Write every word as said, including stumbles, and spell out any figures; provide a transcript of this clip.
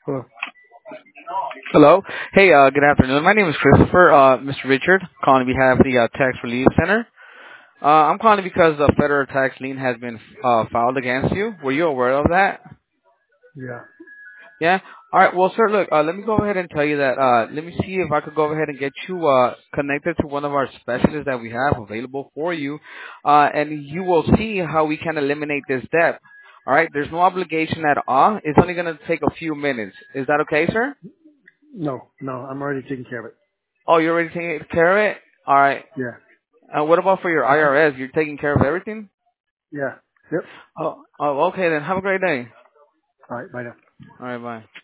Hello. Hello. Hey, uh, good afternoon. My name is Christopher, uh, Mister Richard, calling on behalf of the uh, Tax Relief Center. Uh, I'm calling because the federal tax lien has been uh, filed against you. Were you aware of that? Yeah. Yeah. All right. Well, sir, look. Uh, let me go ahead and tell you that. Uh, let me see if I could go ahead and get you uh, connected to one of our specialists that we have available for you, uh, and you will see how we can eliminate this debt. All right. There's no obligation at all. It's only going to take a few minutes. Is that okay, sir? No, no, I'm already taking care of it. Oh, you're already taking care of it. All right. Yeah. Uh, what about for your I R S? You're taking care of everything? Yeah. Yep. Oh, oh, okay then. Have a great day. All right. Bye now. All right, bye.